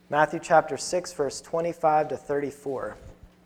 Matthew chapter 6, verse 25 to 34.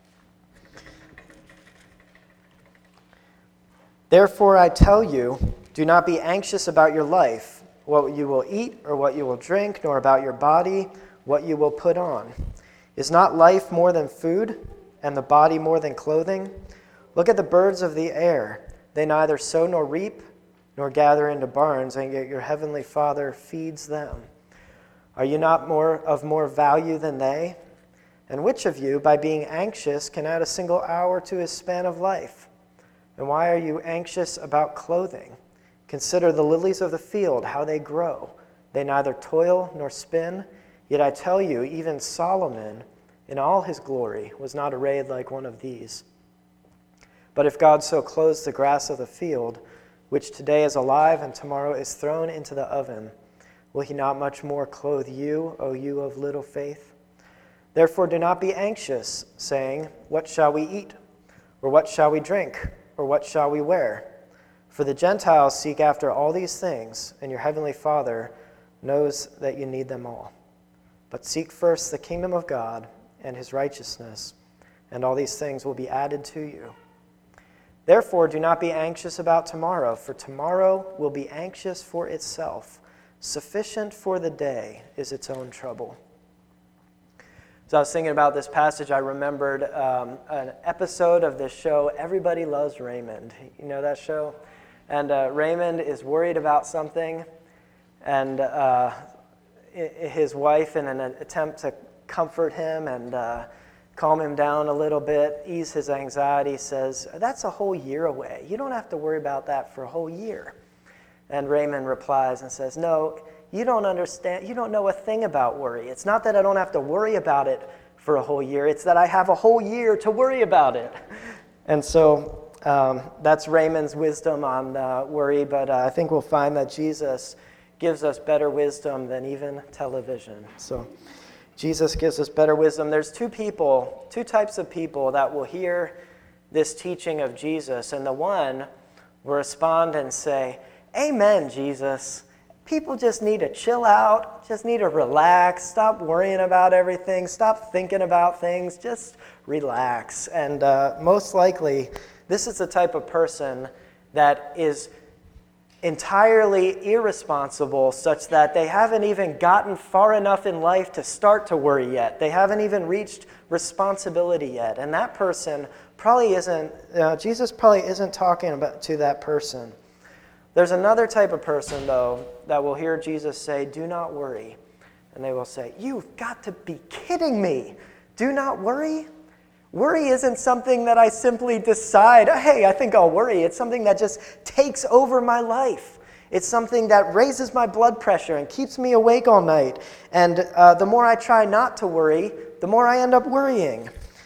Therefore I tell you, do not be anxious about your life, what you will eat or what you will drink, nor about your body, what you will put on. Is not life more than food, and the body more than clothing? Look at the birds of the air. They neither sow nor reap, nor gather into barns, and yet your heavenly Father feeds them. Are you not of more value than they? And which of you, by being anxious, can add a single hour to his span of life? And why are you anxious about clothing? Consider the lilies of the field, how they grow. They neither toil nor spin. Yet I tell you, even Solomon, in all his glory, was not arrayed like one of these. But if God so clothes the grass of the field, which today is alive and tomorrow is thrown into the oven, will he not much more clothe you, O you of little faith? Therefore do not be anxious, saying, what shall we eat? Or what shall we drink? Or what shall we wear? For the Gentiles seek after all these things, and your heavenly Father knows that you need them all. But seek first the kingdom of God and his righteousness, and all these things will be added to you. Therefore do not be anxious about tomorrow, for tomorrow will be anxious for itself. Sufficient for the day is its own trouble. As I was thinking about this passage, I remembered an episode of this show, Everybody Loves Raymond. You know that show? And Raymond is worried about something, and his wife, in an attempt to comfort him and calm him down a little bit, ease his anxiety, says, that's a whole year away. You don't have to worry about that for a whole year. And Raymond replies and says, no, you don't understand. You don't know a thing about worry. It's not that I don't have to worry about it for a whole year. It's that I have a whole year to worry about it. And so that's Raymond's wisdom on worry, but I think we'll find that Jesus gives us better wisdom than even television. So Jesus gives us better wisdom. There's two types of people that will hear this teaching of Jesus, and the one will respond and say, amen, Jesus. People just need to chill out, just need to relax, stop worrying about everything, stop thinking about things, just relax. And most likely, this is the type of person that is entirely irresponsible, such that they haven't even gotten far enough in life to start to worry yet. They haven't even reached responsibility yet. And that person probably isn't, Jesus probably isn't talking to that person. There's another type of person, though, that will hear Jesus say, do not worry. And they will say, you've got to be kidding me. Do not worry? Worry isn't something that I simply decide, hey, I think I'll worry. It's something that just takes over my life. It's something that raises my blood pressure and keeps me awake all night. And the more I try not to worry, the more I end up worrying.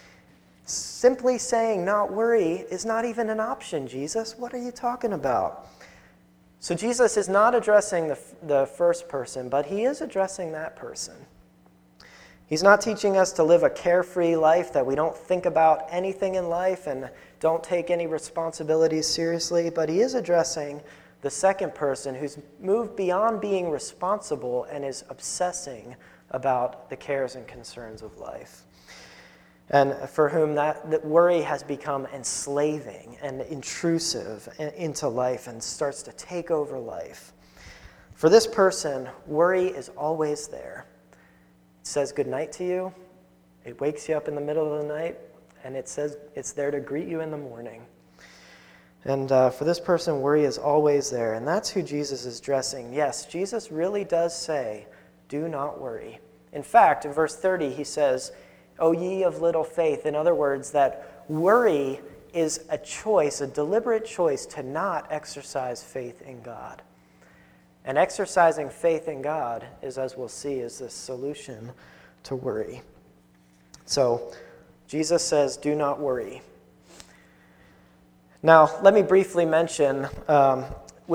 Simply saying not worry is not even an option, Jesus. What are you talking about? So Jesus is not addressing the first person, but he is addressing that person. He's not teaching us to live a carefree life, that we don't think about anything in life and don't take any responsibilities seriously, but he is addressing the second person who's moved beyond being responsible and is obsessing about the cares and concerns of life. And for whom that worry has become enslaving and intrusive into life and starts to take over life. For this person, worry is always there. It says goodnight to you, it wakes you up in the middle of the night, and it says it's there to greet you in the morning. And for this person, worry is always there, and that's who Jesus is addressing. Yes, Jesus really does say, do not worry. In fact, in verse 30, he says, O ye of little faith. In other words, that worry is a choice, a deliberate choice to not exercise faith in God. And exercising faith in God is, as we'll see, is the solution to worry. So Jesus says, do not worry. Now, let me briefly mention, in the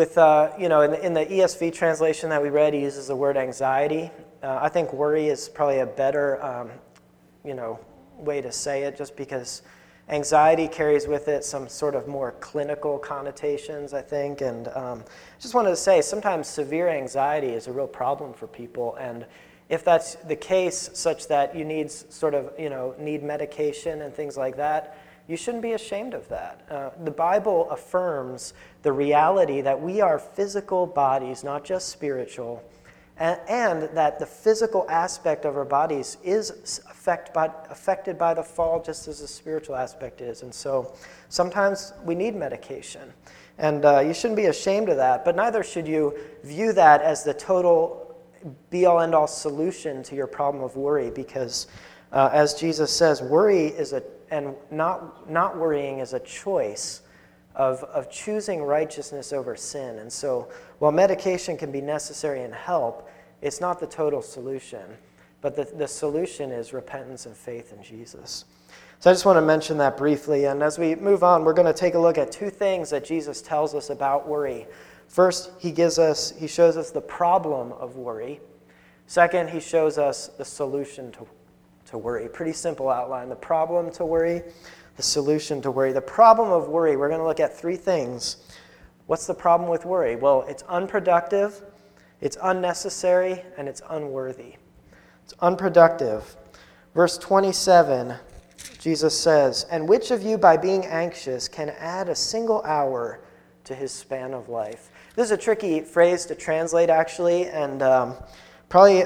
ESV translation that we read, he uses the word anxiety. I think worry is probably a better, way to say it, just because anxiety carries with it some sort of more clinical connotations, I think. And just wanted to say, sometimes severe anxiety is a real problem for people, and if that's the case, such that you need need medication and things like that, you shouldn't be ashamed of that. The Bible affirms the reality that we are physical bodies, not just spiritual, and that the physical aspect of our bodies is affected by the fall just as the spiritual aspect is. And so sometimes we need medication. And you shouldn't be ashamed of that, but neither should you view that as the total be-all, end-all solution to your problem of worry, because as Jesus says, worry and not worrying is a choice of choosing righteousness over sin. And so while medication can be necessary and help, it's not the total solution. But the solution is repentance and faith in Jesus. So I just want to mention that briefly. And as we move on, we're going to take a look at two things that Jesus tells us about worry. First, he shows us the problem of worry. Second, he shows us the solution to worry. Pretty simple outline. The problem to worry, the solution to worry. The problem of worry, we're going to look at three things. What's the problem with worry? Well, it's unproductive, it's unnecessary, and it's unworthy. It's unproductive. Verse 27, Jesus says, "And which of you by being anxious can add a single hour to his span of life?" This is a tricky phrase to translate, actually, and probably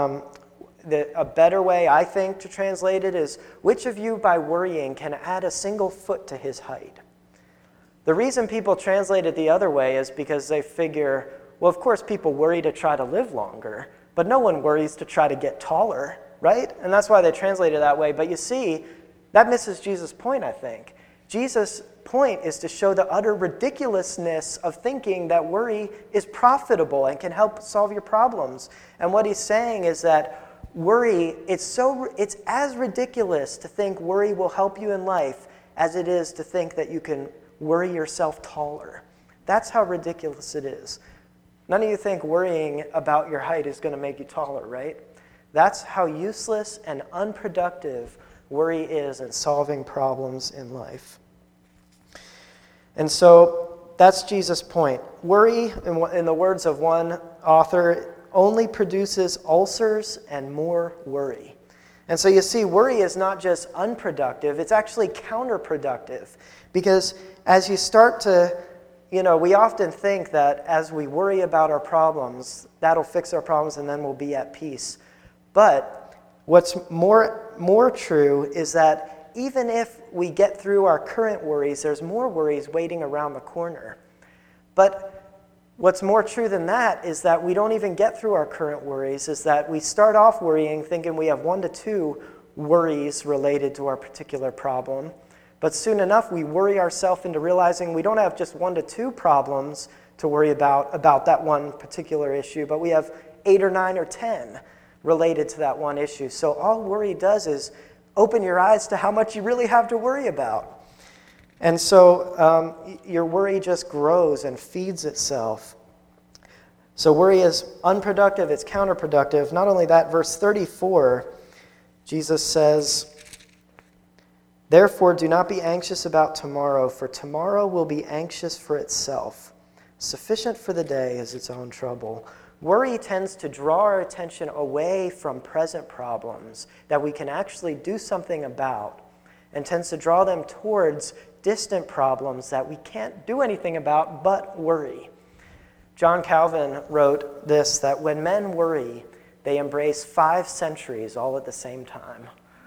a better way, I think, to translate it is, which of you by worrying can add a single foot to his height? The reason people translate it the other way is because they figure, well, of course people worry to try to live longer, but no one worries to try to get taller, right? And that's why they translate it that way. But you see, that misses Jesus' point, I think. Jesus' point is to show the utter ridiculousness of thinking that worry is profitable and can help solve your problems. And what he's saying is that worry, it's as ridiculous to think worry will help you in life as it is to think that you can worry yourself taller. That's how ridiculous it is. None of you think worrying about your height is going to make you taller, right? That's how useless and unproductive worry is in solving problems in life. And so that's Jesus' point. Worry, in the words of one author, only produces ulcers and more worry. And so you see, worry is not just unproductive, it's actually counterproductive. Because as you start to, we often think that as we worry about our problems, that'll fix our problems and then we'll be at peace. But what's more true is that even if we get through our current worries, there's more worries waiting around the corner. But what's more true than that is that we don't even get through our current worries, is that we start off worrying thinking we have 1 to 2 worries related to our particular problem. But soon enough, we worry ourselves into realizing we don't have just 1 to 2 problems to worry about that one particular issue, but we have 8 or 9 or 10 related to that one issue. So all worry does is open your eyes to how much you really have to worry about. And so your worry just grows and feeds itself. So worry is unproductive, it's counterproductive. Not only that, verse 34, Jesus says, "Therefore do not be anxious about tomorrow, for tomorrow will be anxious for itself. Sufficient for the day is its own trouble." Worry tends to draw our attention away from present problems that we can actually do something about, and tends to draw them towards distant problems that we can't do anything about but worry. John Calvin wrote this, that when men worry, they embrace 5 centuries all at the same time.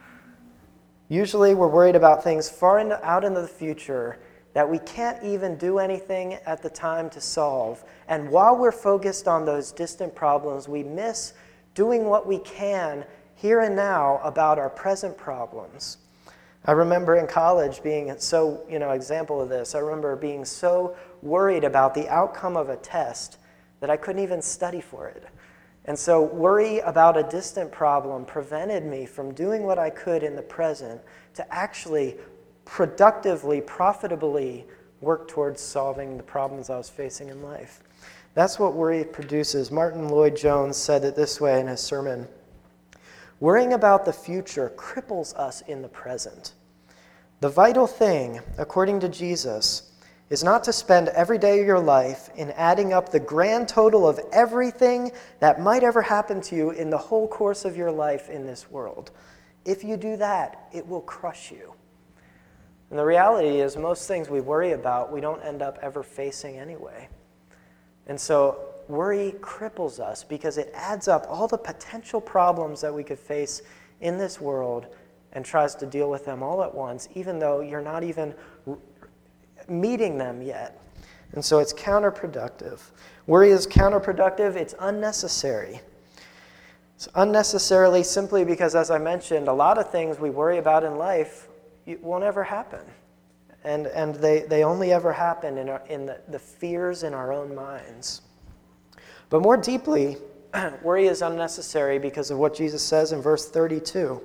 Usually we're worried about things far out into the future that we can't even do anything at the time to solve. And while we're focused on those distant problems, we miss doing what we can here and now about our present problems. I remember in college being so, example of this, I remember being so worried about the outcome of a test that I couldn't even study for it. And so worry about a distant problem prevented me from doing what I could in the present to actually productively, profitably work towards solving the problems I was facing in life. That's what worry produces. Martin Lloyd-Jones said it this way in his sermon: "Worrying about the future cripples us in the present. The vital thing, according to Jesus, is not to spend every day of your life in adding up the grand total of everything that might ever happen to you in the whole course of your life in this world. If you do that, it will crush you. And the reality is most things we worry about, we don't end up ever facing anyway. And so worry cripples us because it adds up all the potential problems that we could face in this world and tries to deal with them all at once, even though you're not even meeting them yet. And so it's counterproductive. Worry is counterproductive. It's unnecessary. It's unnecessarily simply because, as I mentioned, a lot of things we worry about in life won't ever happen. And they only ever happen in the fears in our own minds. But more deeply, worry is unnecessary because of what Jesus says in verse 32.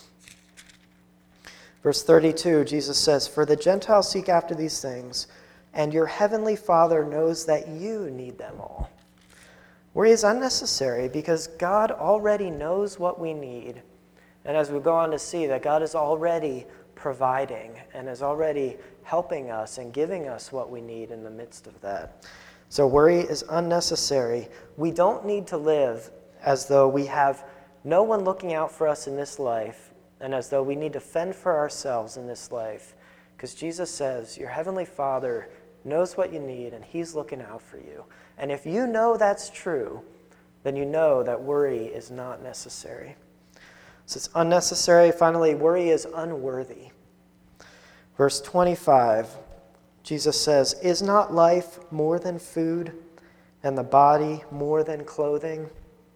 Verse 32, Jesus says, "For the Gentiles seek after these things, and your heavenly Father knows that you need them all." Worry is unnecessary because God already knows what we need. And as we go on to see that God is already providing and is already helping us and giving us what we need in the midst of that. So worry is unnecessary. We don't need to live as though we have no one looking out for us in this life and as though we need to fend for ourselves in this life. Because Jesus says, your heavenly Father knows what you need and he's looking out for you. And if you know that's true, then you know that worry is not necessary. So it's unnecessary. Finally, worry is unworthy. Verse 25, Jesus says, "Is not life more than food, and the body more than clothing?"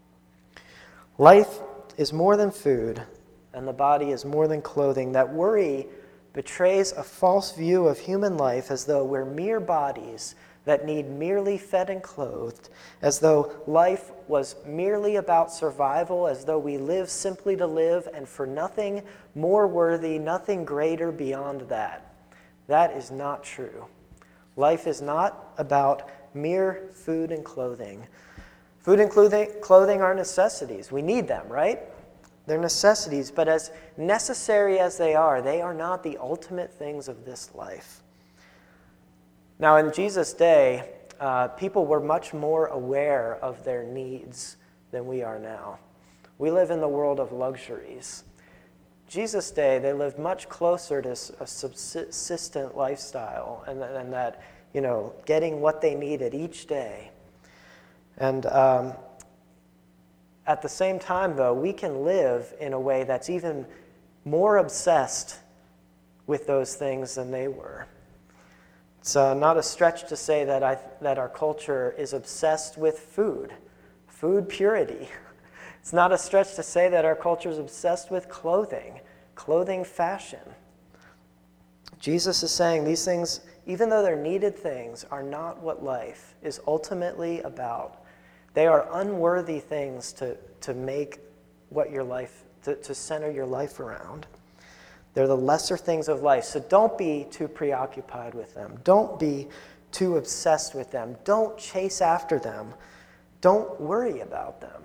Life is more than food, and the body is more than clothing. That worry betrays a false view of human life as though we're mere bodies that need merely fed and clothed, as though life was merely about survival, as though we live simply to live and for nothing more worthy, nothing greater beyond that. That is not true. Life is not about mere food and clothing. Food and clothing are necessities. We need them, right? They're necessities, but as necessary as they are not the ultimate things of this life. Now, in Jesus' day, people were much more aware of their needs than we are now. We live in the world of luxuries. Jesus' day, they lived much closer to a subsistent lifestyle and that, getting what they needed each day. And at the same time, though, we can live in a way that's even more obsessed with those things than they were. It's not a stretch to say that our culture is obsessed with food purity. It's not a stretch to say that our culture is obsessed with clothing fashion. Jesus is saying these things, even though they're needed things, are not what life is ultimately about. They are unworthy things to make what your life, to center your life around. They're the lesser things of life. So don't be too preoccupied with them. Don't be too obsessed with them. Don't chase after them. Don't worry about them.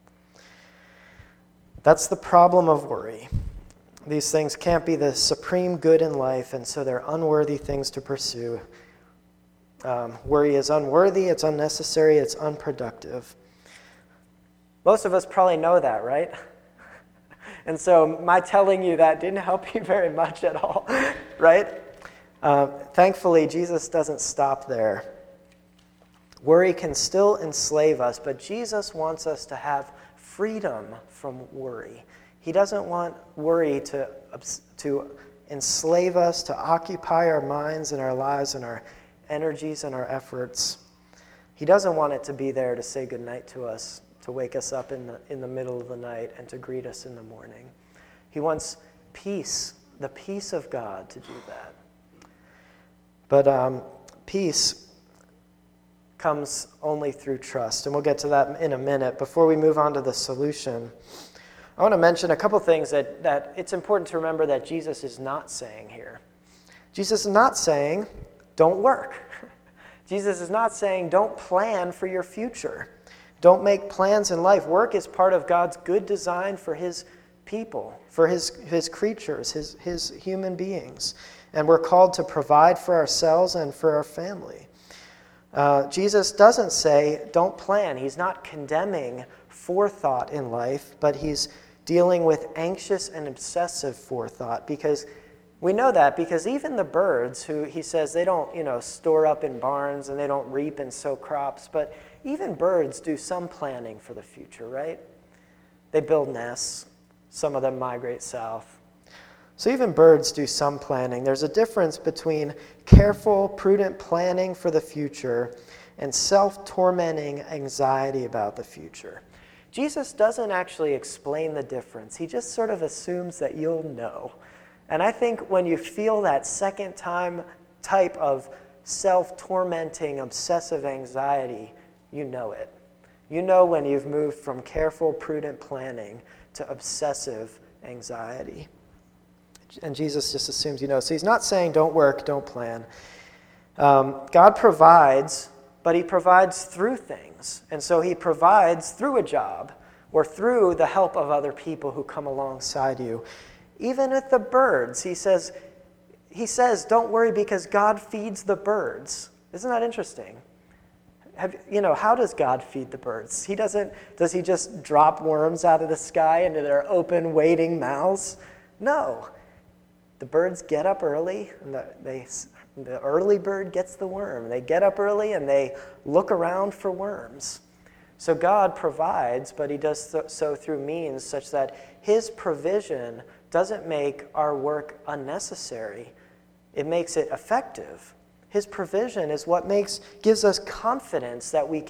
That's the problem of worry. These things can't be the supreme good in life, and so they're unworthy things to pursue. Worry is unworthy, it's unnecessary, it's unproductive. Most of us probably know that, right? And so my telling you that didn't help you very much at all, right? Thankfully, Jesus doesn't stop there. Worry can still enslave us, but Jesus wants us to have freedom from worry. He doesn't want worry to enslave us, to occupy our minds and our lives and our energies and our efforts. He doesn't want it to be there to say goodnight to us, to wake us up in the middle of the night and to greet us in the morning. He wants peace, the peace of God, to do that. But peace comes only through trust, and we'll get to that in a minute. Before we move on to the solution, I want to mention a couple things that it's important to remember that Jesus is not saying here. Jesus is not saying, don't work. Jesus is not saying, don't plan for your future. Don't make plans in life. Work is part of God's good design for his people, for his creatures, his human beings. And we're called to provide for ourselves and for our family. Jesus doesn't say, don't plan. He's not condemning forethought in life, but he's dealing with anxious and obsessive forethought, because we know that because even the birds, who he says they don't, store up in barns and they don't reap and sow crops, but even birds do some planning for the future, right? They build nests. Some of them migrate south. So even birds do some planning. There's a difference between careful, prudent planning for the future and self-tormenting anxiety about the future. Jesus doesn't actually explain the difference. He just sort of assumes that you'll know. And I think when you feel that second time type of self-tormenting, obsessive anxiety, you know it. You know when you've moved from careful, prudent planning to obsessive anxiety. And Jesus just assumes you know. So he's not saying don't work, don't plan. God provides, but he provides through things. And so he provides through a job or through the help of other people who come alongside you. Even with the birds, he says, don't worry because God feeds the birds. Isn't that interesting? How does God feed the birds? Does he just drop worms out of the sky into their open, waiting mouths? No. The birds get up early, and the early bird gets the worm. They get up early and they look around for worms. So God provides, but he does so through means such that his provision doesn't make our work unnecessary. It makes it effective. His provision is what gives us confidence that we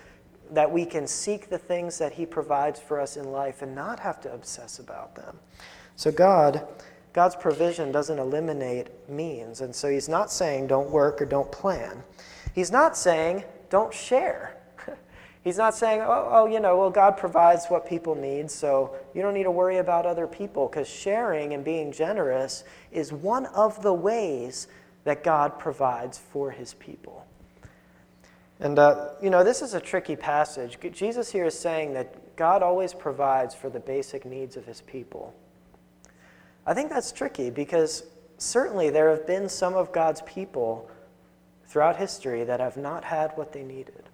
can seek the things that he provides for us in life and not have to obsess about them. So God's provision doesn't eliminate means. And so he's not saying don't work or don't plan. He's not saying don't share. He's not saying, God provides what people need, so you don't need to worry about other people, because sharing and being generous is one of the ways that God provides for his people. And, this is a tricky passage. Jesus here is saying that God always provides for the basic needs of his people. I think that's tricky because certainly there have been some of God's people throughout history that have not had what they needed.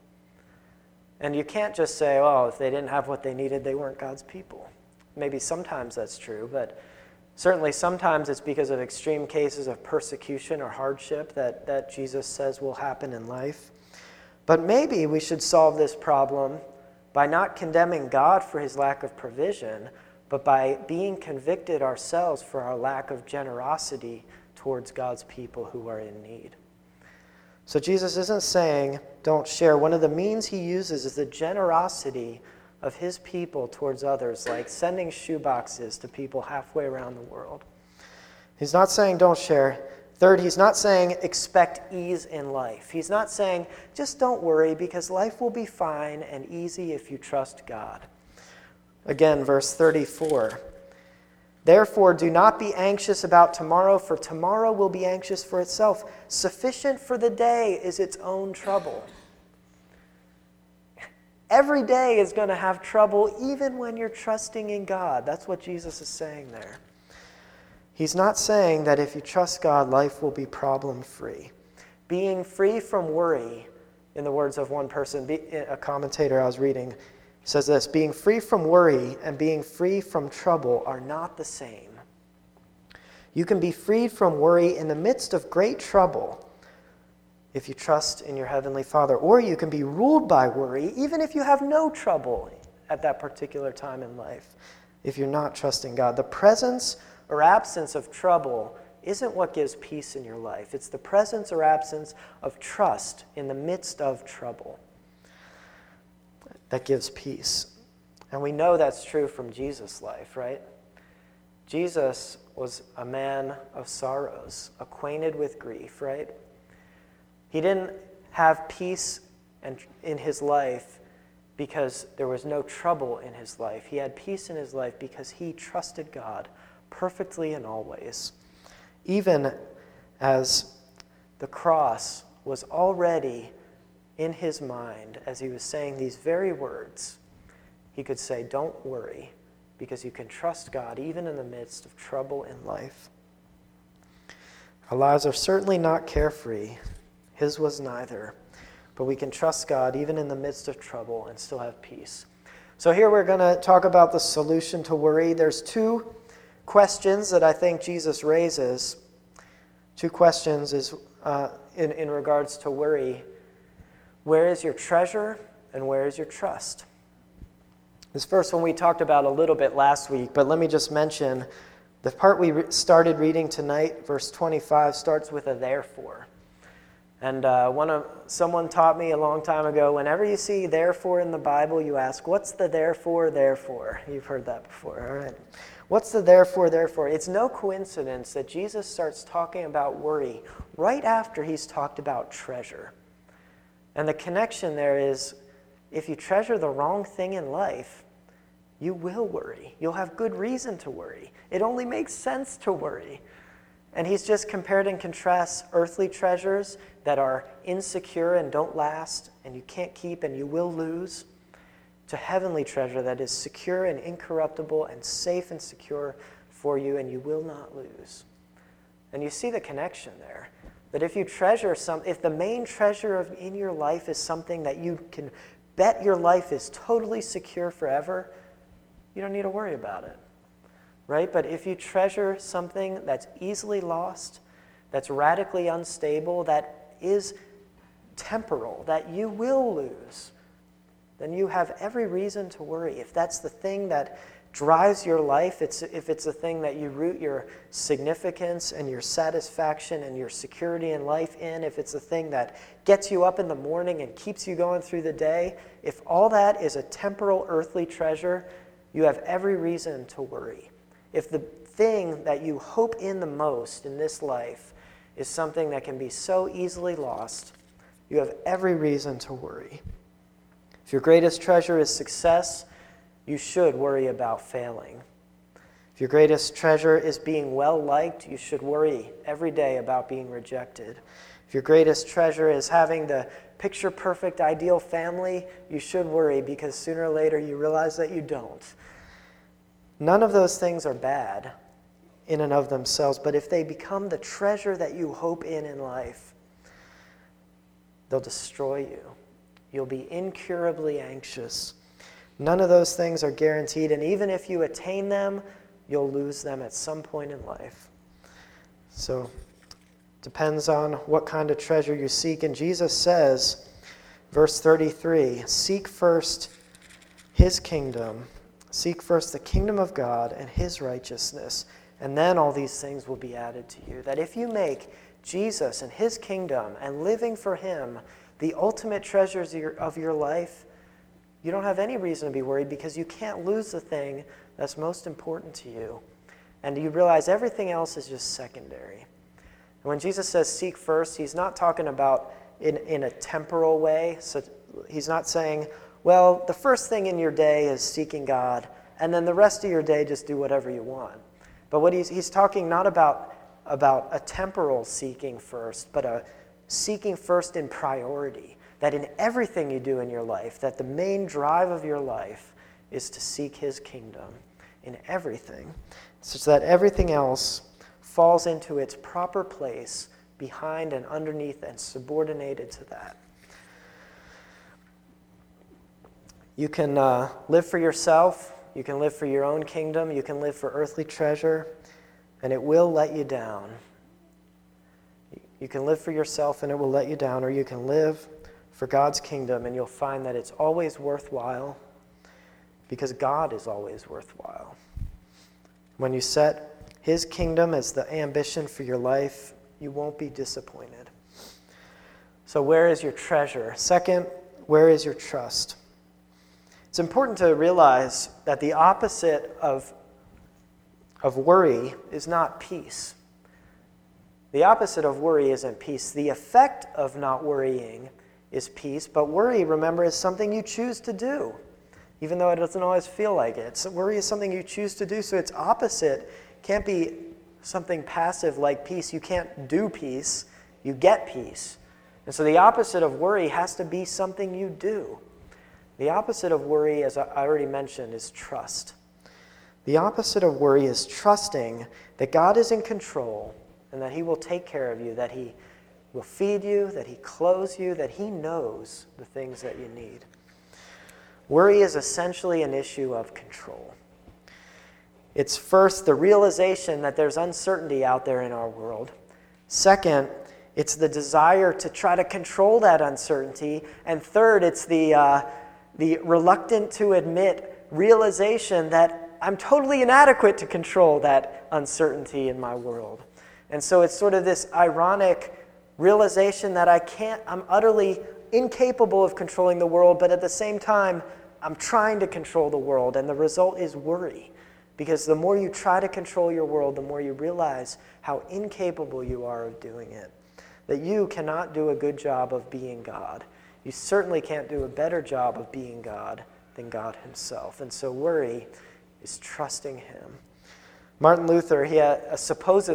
And you can't just say, if they didn't have what they needed, they weren't God's people. Maybe sometimes that's true, but certainly sometimes it's because of extreme cases of persecution or hardship that Jesus says will happen in life. But maybe we should solve this problem by not condemning God for his lack of provision, but by being convicted ourselves for our lack of generosity towards God's people who are in need. So Jesus isn't saying don't share. One of the means he uses is the generosity of his people towards others, like sending shoeboxes to people halfway around the world. He's not saying don't share. Third, he's not saying expect ease in life. He's not saying just don't worry because life will be fine and easy if you trust God. Again, verse 34. Therefore, do not be anxious about tomorrow, for tomorrow will be anxious for itself. Sufficient for the day is its own trouble. Every day is going to have trouble, even when you're trusting in God. That's what Jesus is saying there. He's not saying that if you trust God, life will be problem-free. Being free from worry, in the words of one person, a commentator I was reading, says this: being free from worry and being free from trouble are not the same. You can be freed from worry in the midst of great trouble if you trust in your Heavenly Father, or you can be ruled by worry even if you have no trouble at that particular time in life, if you're not trusting God. The presence or absence of trouble isn't what gives peace in your life. It's the presence or absence of trust in the midst of trouble that gives peace. And we know that's true from Jesus' life, right? Jesus was a man of sorrows, acquainted with grief, right? He didn't have peace in his life because there was no trouble in his life. He had peace in his life because he trusted God perfectly and always. Even as the cross was already in his mind as he was saying these very words, he could say, don't worry, because you can trust God even in the midst of trouble in life. Our lives are certainly not carefree. His was neither. But we can trust God even in the midst of trouble and still have peace. So here we're going to talk about the solution to worry. There's two questions that I think Jesus raises. Two questions is in regards to worry. Where is your treasure and where is your trust? This first one we talked about a little bit last week, but let me just mention the part we started reading tonight, verse 25, starts with a therefore. And someone taught me a long time ago, whenever you see therefore in the Bible, you ask, what's the therefore? You've heard that before, all right? What's the therefore? It's no coincidence that Jesus starts talking about worry right after he's talked about treasure. And the connection there is, if you treasure the wrong thing in life, you will worry. You'll have good reason to worry. It only makes sense to worry. And he's just compared and contrasts earthly treasures that are insecure and don't last, and you can't keep and you will lose, to heavenly treasure that is secure and incorruptible and safe and secure for you, and you will not lose. And you see the connection there. That if you treasure if the main treasure in your life is something that you can bet your life is totally secure forever, you don't need to worry about it. Right? But if you treasure something that's easily lost, that's radically unstable, that is temporal, that you will lose, then you have every reason to worry. If that's the thing that drives your life, if it's the thing that you root your significance and your satisfaction and your security in life in, if it's the thing that gets you up in the morning and keeps you going through the day, if all that is a temporal earthly treasure, you have every reason to worry. If the thing that you hope in the most in this life is something that can be so easily lost, you have every reason to worry. If your greatest treasure is success, you should worry about failing. If your greatest treasure is being well-liked, you should worry every day about being rejected. If your greatest treasure is having the picture-perfect ideal family, you should worry because sooner or later you realize that you don't. None of those things are bad in and of themselves, but if they become the treasure that you hope in life, they'll destroy you. You'll be incurably anxious. None of those things are guaranteed, and even if you attain them, you'll lose them at some point in life. So, depends on what kind of treasure you seek. And Jesus says, verse 33, seek first his kingdom. Seek first the kingdom of God and his righteousness, and then all these things will be added to you. That if you make Jesus and his kingdom and living for him the ultimate treasures of your life, you don't have any reason to be worried because you can't lose the thing that's most important to you. And you realize everything else is just secondary. And when Jesus says seek first, he's not talking about in a temporal way. So he's not saying, well, the first thing in your day is seeking God, and then the rest of your day just do whatever you want. But what he's talking not about a temporal seeking first, but a seeking first in priority. That in everything you do in your life, that the main drive of your life is to seek his kingdom in everything, such that everything else falls into its proper place behind and underneath and subordinated to that. You can live for yourself, you can live for your own kingdom, you can live for earthly treasure, and it will let you down. You can live for yourself and it will let you down, or you can live for God's kingdom and you'll find that it's always worthwhile because God is always worthwhile. When you set his kingdom as the ambition for your life, you won't be disappointed. So where is your treasure? Second, where is your trust? It's important to realize that the opposite of worry is not peace. The opposite of worry isn't peace. The effect of not worrying is peace, but worry, remember, is something you choose to do, even though it doesn't always feel like it. Worry is something you choose to do, so its opposite can't be something passive like peace. You can't do peace, you get peace. And so the opposite of worry has to be something you do. The opposite of worry, as I already mentioned, is trust. The opposite of worry is trusting that God is in control and that he will take care of you, that he will feed you, that he clothes you, that he knows the things that you need. Worry is essentially an issue of control. It's first the realization that there's uncertainty out there in our world. Second, it's the desire to try to control that uncertainty. And third, it's the reluctant to admit realization that I'm totally inadequate to control that uncertainty in my world. And so it's sort of this ironic realization that I'm utterly incapable of controlling the world, but at the same time, I'm trying to control the world, and the result is worry. Because the more you try to control your world, the more you realize how incapable you are of doing it. That you cannot do a good job of being God. You certainly can't do a better job of being God than God himself. And so worry is trusting him. Martin Luther, this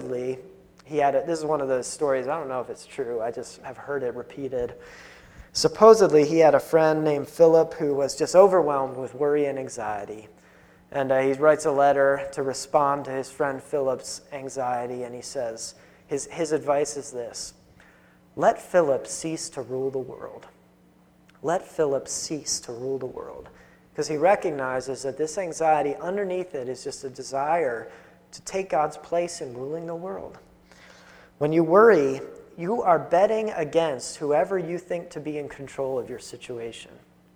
is one of those stories, I don't know if it's true, I just have heard it repeated. Supposedly, he had a friend named Philip who was just overwhelmed with worry and anxiety. And he writes a letter to respond to his friend Philip's anxiety, and he says, his advice is this: let Philip cease to rule the world. Let Philip cease to rule the world. Because he recognizes that this anxiety, underneath it, is just a desire to take God's place in ruling the world. When you worry, you are betting against whoever you think to be in control of your situation.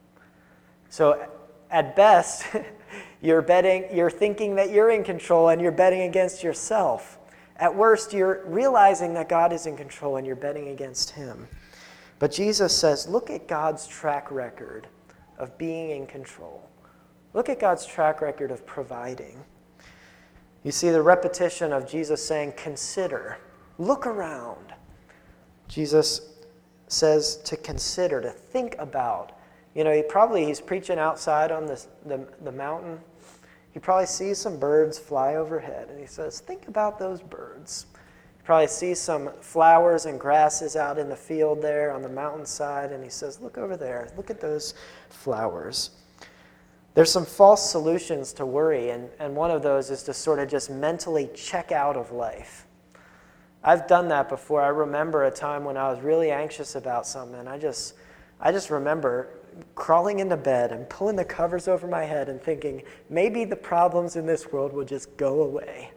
So at best, you're thinking that you're in control and you're betting against yourself. At worst, you're realizing that God is in control and you're betting against him. But Jesus says, look at God's track record of being in control. Look at God's track record of providing. You see the repetition of Jesus saying, consider, look around. Jesus says to consider, to think about. You know, he's preaching outside on the mountain. He probably sees some birds fly overhead, and he says, think about those birds. He probably sees some flowers and grasses out in the field there on the mountainside, and he says, look over there, look at those flowers. There's some false solutions to worry, and one of those is to sort of just mentally check out of life. I've done that before. I remember a time when I was really anxious about something, and I just remember crawling into bed and pulling the covers over my head and thinking, maybe the problems in this world will just go away.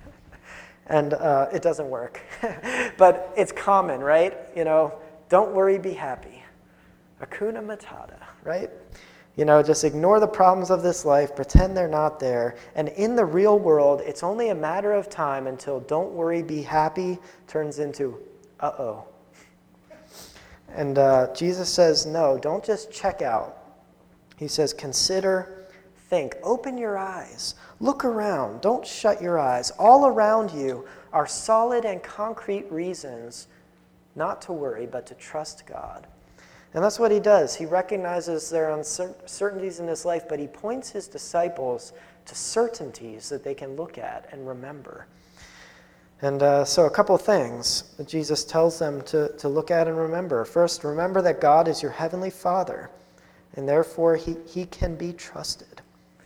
And it doesn't work. But it's common, right? You know, don't worry, be happy. Hakuna Matata, right? You know, just ignore the problems of this life, pretend they're not there. And in the real world, it's only a matter of time until don't worry, be happy turns into uh-oh. And Jesus says, no, don't just check out. He says, consider, think, open your eyes, look around, don't shut your eyes. All around you are solid and concrete reasons not to worry, but to trust God. And that's what he does. He recognizes there are uncertainties in this life, but he points his disciples to certainties that they can look at and remember. And so a couple things that Jesus tells them to look at and remember. First, remember that God is your heavenly Father, and therefore he can be trusted.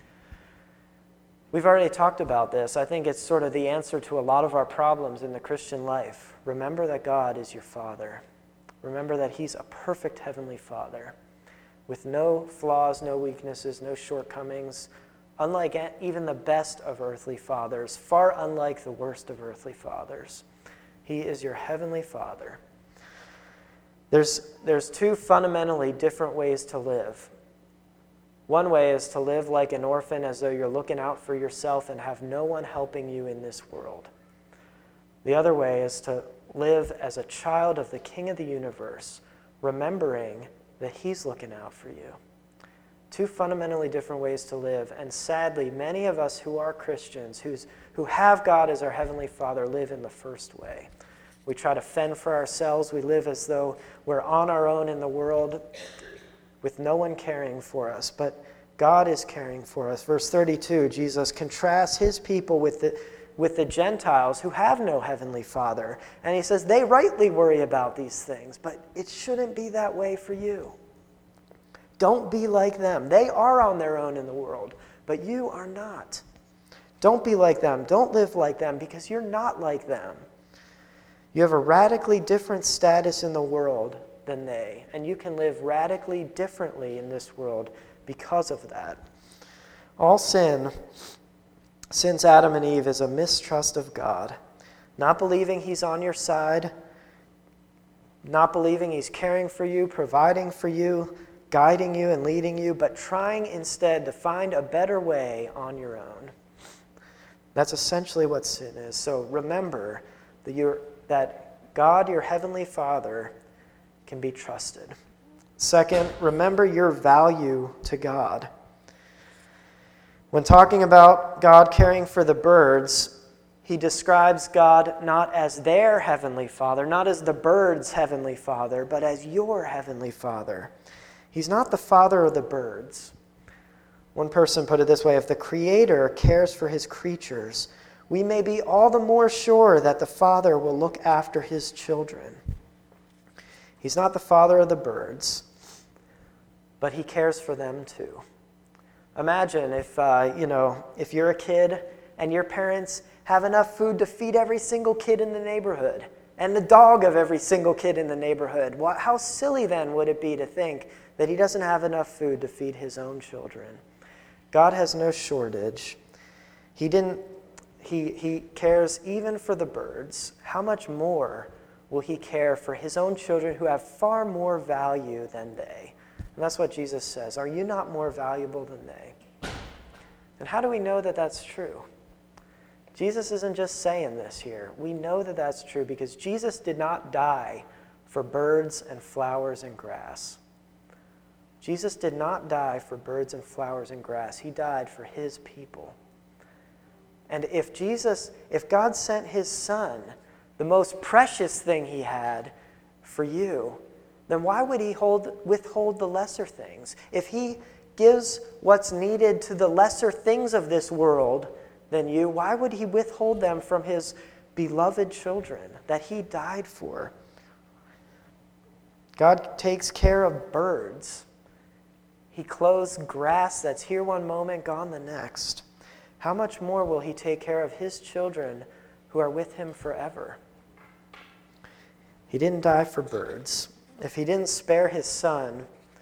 We've already talked about this. I think it's sort of the answer to a lot of our problems in the Christian life. Remember that God is your Father. Remember that he's a perfect heavenly Father with no flaws, no weaknesses, no shortcomings, unlike even the best of earthly fathers, far unlike the worst of earthly fathers. He is your heavenly Father. There's two fundamentally different ways to live. One way is to live like an orphan, as though you're looking out for yourself and have no one helping you in this world. The other way is to live as a child of the King of the universe, remembering that he's looking out for you. Two fundamentally different ways to live, and sadly, many of us who are Christians, who have God as our Heavenly Father, live in the first way. We try to fend for ourselves. We live as though we're on our own in the world with no one caring for us, but God is caring for us. Verse 32, Jesus contrasts his people with the Gentiles who have no heavenly Father. And he says they rightly worry about these things, but it shouldn't be that way for you. Don't be like them. They are on their own in the world, but you are not. Don't be like them. Don't live like them, because you're not like them. You have a radically different status in the world than they, and you can live radically differently in this world because of that. All sin, since Adam and Eve, is a mistrust of God. Not believing he's on your side, not believing he's caring for you, providing for you, guiding you and leading you, but trying instead to find a better way on your own. That's essentially what sin is. So remember that God, your heavenly Father, can be trusted. Second, remember your value to God. When talking about God caring for the birds, he describes God not as their heavenly Father, not as the birds' heavenly Father, but as your heavenly Father. He's not the father of the birds. One person put it this way: if the Creator cares for his creatures, we may be all the more sure that the Father will look after his children. He's not the father of the birds, but he cares for them too. Imagine if you're a kid and your parents have enough food to feed every single kid in the neighborhood and the dog of every single kid in the neighborhood. How silly then would it be to think that he doesn't have enough food to feed his own children? God has no shortage. He cares even for the birds. How much more will he care for his own children who have far more value than they? And that's what Jesus says. Are you not more valuable than they? And how do we know that that's true? Jesus isn't just saying this here. We know that that's true because Jesus did not die for birds and flowers and grass. Jesus did not die for birds and flowers and grass. He died for his people. And if God sent his Son, the most precious thing he had, for you, then why would he withhold the lesser things? If he gives what's needed to the lesser things of this world than you, why would he withhold them from his beloved children that he died for? God takes care of birds. He clothes grass that's here one moment, gone the next. How much more will he take care of his children who are with him forever? He didn't die for birds. If he didn't spare his Son,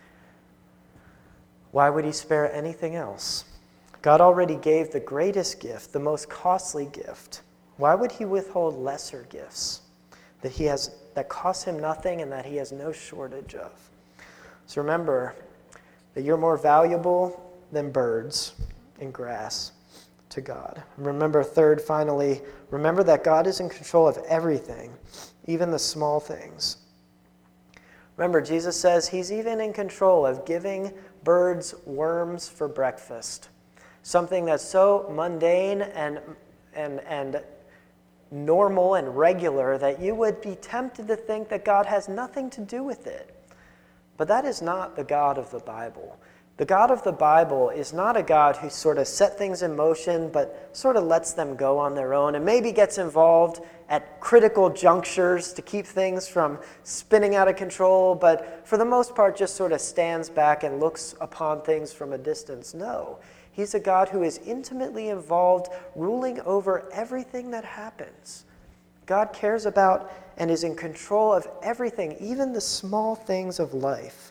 why would he spare anything else? God already gave the greatest gift, the most costly gift. Why would he withhold lesser gifts that cost him nothing and that he has no shortage of? So remember that you're more valuable than birds and grass to God. And remember, third, finally, remember that God is in control of everything, even the small things. Remember, Jesus says he's even in control of giving birds worms for breakfast. Something that's so mundane and normal and regular that you would be tempted to think that God has nothing to do with it. But that is not the God of the Bible. The God of the Bible is not a God who sort of set things in motion but sort of lets them go on their own and maybe gets involved at critical junctures to keep things from spinning out of control, but for the most part just sort of stands back and looks upon things from a distance. No. He's a God who is intimately involved, ruling over everything that happens. God cares about and is in control of everything, even the small things of life.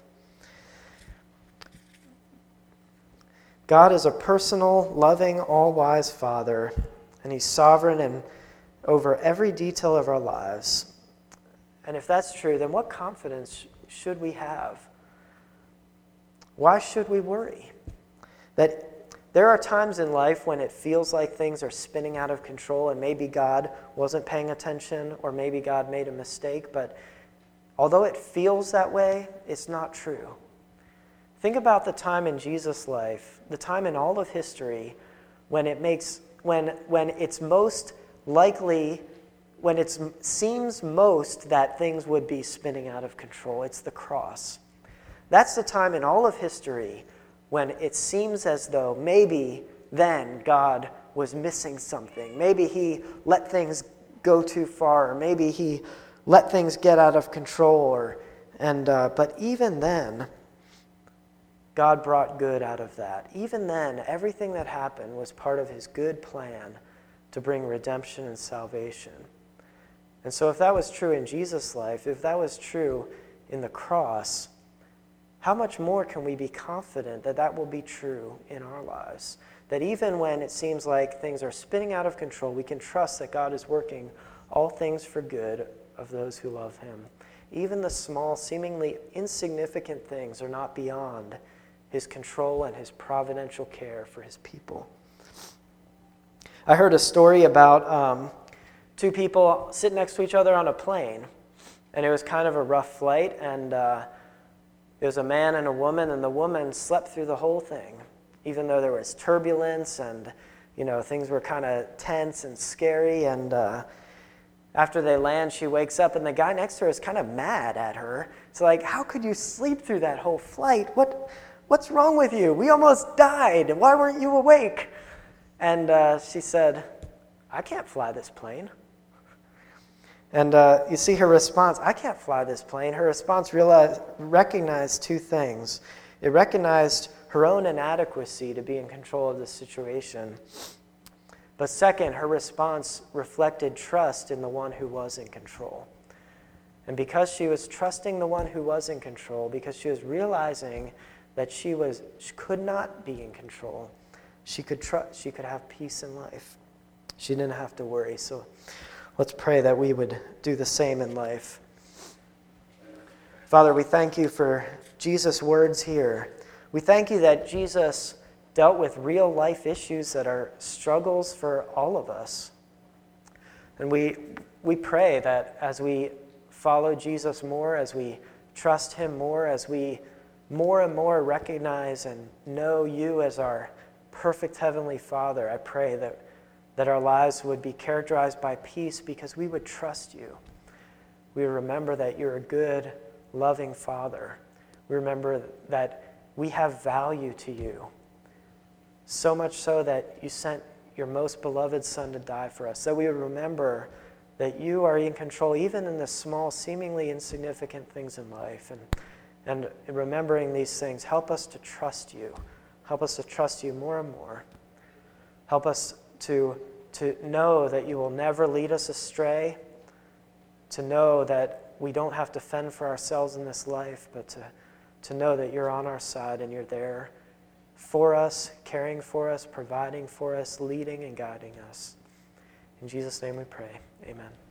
God is a personal, loving, all-wise Father, and he's sovereign and over every detail of our lives. And if that's true, then what confidence should we have? Why should we worry? That there are times in life when it feels like things are spinning out of control and maybe God wasn't paying attention or maybe God made a mistake, but although it feels that way, it's not true. Think about the time in Jesus' life, the time in all of history when it's most likely, when it seems most that things would be spinning out of control. It's the cross. That's the time in all of history when it seems as though maybe then God was missing something. Maybe he let things go too far, or maybe he let things get out of control. But even then, God brought good out of that. Even then, everything that happened was part of his good plan to bring redemption and salvation. And so if that was true in Jesus' life, if that was true in the cross, how much more can we be confident that that will be true in our lives? That even when it seems like things are spinning out of control, we can trust that God is working all things for good of those who love him. Even the small, seemingly insignificant things are not beyond his control and his providential care for his people. I heard a story about two people sitting next to each other on a plane, and it was kind of a rough flight, and it was a man and a woman, and the woman slept through the whole thing, even though there was turbulence and things were kind of tense and scary. And after they land, she wakes up, and the guy next to her is kind of mad at her. It's like, how could you sleep through that whole flight? What's wrong with you? We almost died. Why weren't you awake? And she said, I can't fly this plane. And you see her response, I can't fly this plane. Her response recognized two things. It recognized her own inadequacy to be in control of the situation. But second, her response reflected trust in the one who was in control. And because she was trusting the one who was in control, because she was realizing that she could not be in control, she could have peace in life. She didn't have to worry. So let's pray that we would do the same in life. Father, we thank you for Jesus' words here. We thank you that Jesus dealt with real life issues that are struggles for all of us. And we pray that as we follow Jesus more, as we trust him more, as we more and more recognize and know you as our perfect Heavenly Father, I pray that our lives would be characterized by peace because we would trust you. We remember that you're a good, loving Father. We remember that we have value to you, so much so that you sent your most beloved Son to die for us. So we would remember that you are in control even in the small, seemingly insignificant things in life. And remembering these things, help us to trust you. Help us to trust you more and more. Help us to know that you will never lead us astray, to know that we don't have to fend for ourselves in this life, but to know that you're on our side and you're there for us, caring for us, providing for us, leading and guiding us. In Jesus' name we pray. Amen.